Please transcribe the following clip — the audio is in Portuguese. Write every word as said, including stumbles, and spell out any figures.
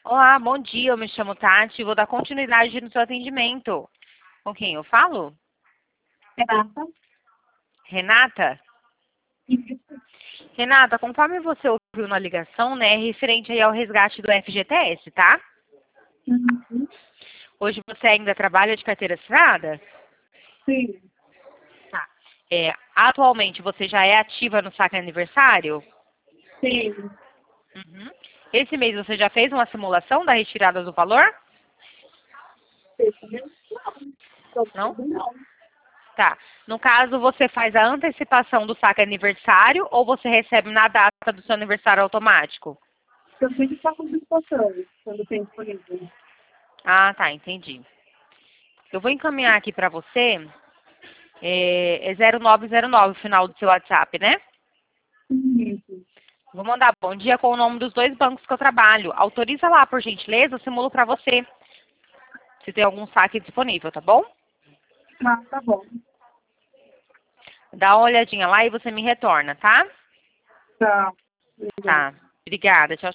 Olá, bom dia. Eu me chamo Tati. Vou dar continuidade no seu atendimento. Com quem eu falo? Renata. Renata? Isso. Renata, conforme você ouviu na ligação, né, referente aí ao resgate do F G T S, tá? Uhum. Hoje você ainda trabalha de carteira assinada? Sim. Tá. É, atualmente você já é ativa no saque aniversário? Sim. Uhum. Esse mês você já fez uma simulação da retirada do valor? Esse mês não. Não? Outubro não. Tá. No caso, você faz a antecipação do saque aniversário ou você recebe na data do seu aniversário automático? Eu sempre faço disposição quando tem disponível. Ah, tá, entendi. Eu vou encaminhar aqui para você, é, é zero nove zero nove o final do seu WhatsApp, né? Isso. Vou mandar bom dia com o nome dos dois bancos que eu trabalho. Autoriza lá, por gentileza, eu simulo para você, se tem algum saque disponível, tá bom? Ah, tá bom. Dá uma olhadinha lá e você me retorna, tá? Tá. Obrigada. Tá. Obrigada. Tchau,